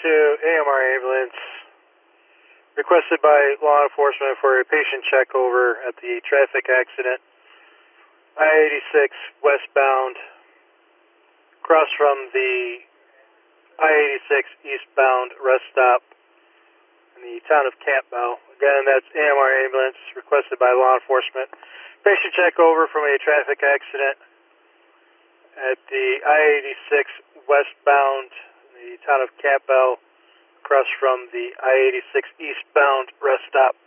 to AMR ambulance requested by law enforcement for a patient check over at the traffic accident, I-86 westbound, across from the I-86 eastbound rest stop in the town of Campbell. Again, that's AMR ambulance requested by law enforcement. Patient check over from a traffic accident at the I-86 westbound in the town of Campbell, across from the I-86 eastbound rest stop.